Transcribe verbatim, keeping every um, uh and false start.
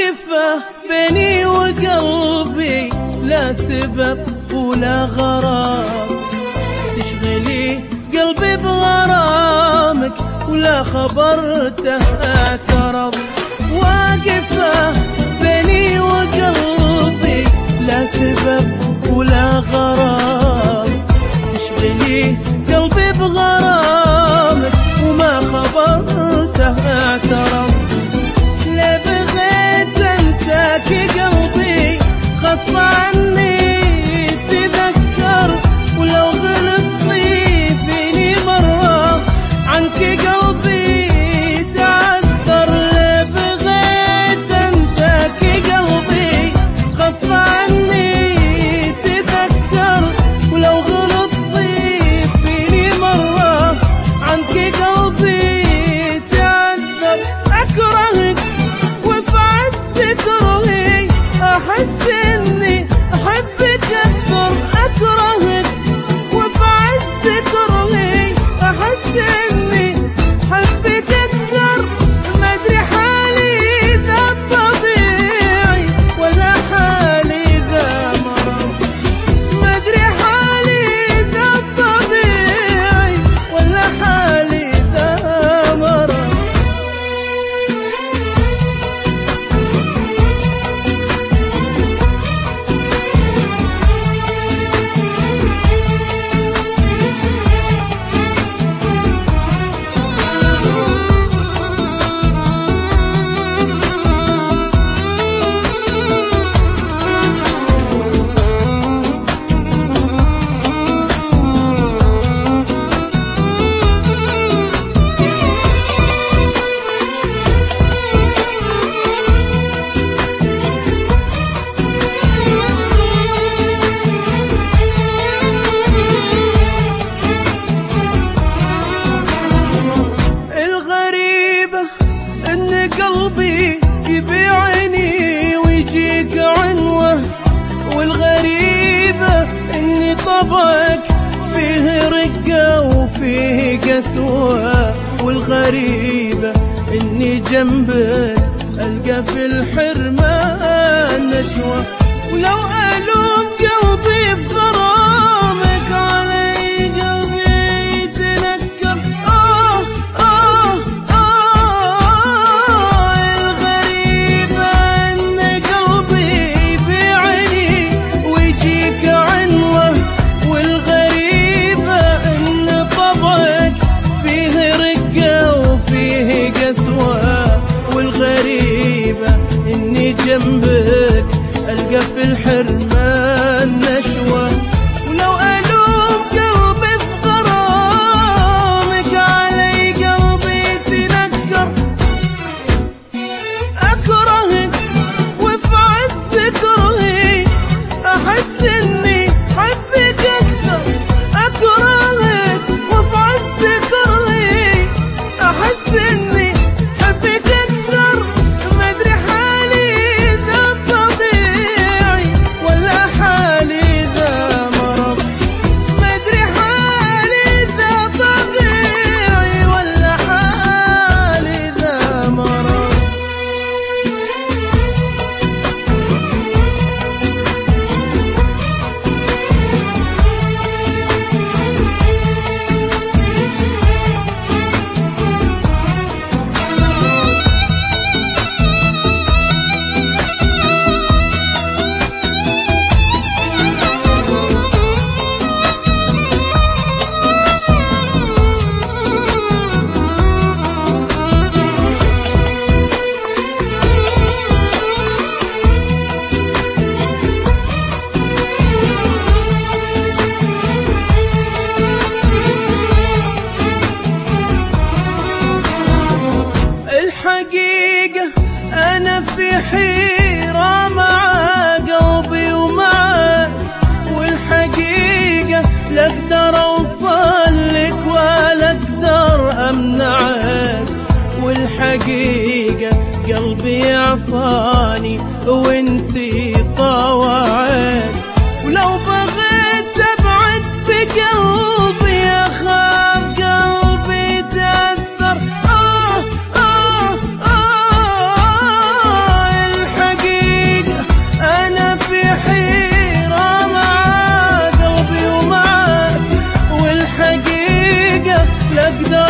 واقفة بيني وقلبي لا سبب ولا غرام، تشغلي قلبي بغرامك ولا خبرته اعترض. واقفة بيني وقلبي لا سبب ولا غرام، تشغلي قلبي بغرامك وما خبرته اعترض. لا بغيت انساك قلبي غصب عني تذكر، ولو غلطتي فيني مرة عنك قلبي تعذر. لا بغيت انساك قلبي غصب عني تذكر، ولو غلطتي فيني مرة عنك قلبي تعذر. اكرهك وفي عز كرهي احس اني احبك اكثر. اكرهك وفي عز كرهي احس اني احبك اكثر. ما ادري حالي ذا طبيعي ولا حالي ذا مرض. ما ادري حالي ذا طبيعي ولا حالي ذا مرض. قلبي يبيعني ويجيك عنوه، والغريبة اني طبعك فيه رقة وفيه قسوة. والغريبة اني جنبك القى في الحرمان نشوة. ولو الوم قلبي في غرامك علي قلبي يتنكر. آه آه جنبك ألقى في الحرمان نشوة. ولو ألوم قلبي في غرامك علي قلبي يتنكر. أكرهك وفي عز كرهي أحس إني حبك أكثر. أكرهك وفي عز كرهي أحس إني حبك أكثر. ما أدري الحقيقة أنا في حيرة مع قلبي ومعك. والحقيقة لا أقدر أوصل لك ولا أقدر أمنعك. والحقيقة قلبي عصاني وانتي طوعك. ولو بغيت أبعد بقلبي أخاف قلبي يتأثر. آه آه آه الأقدار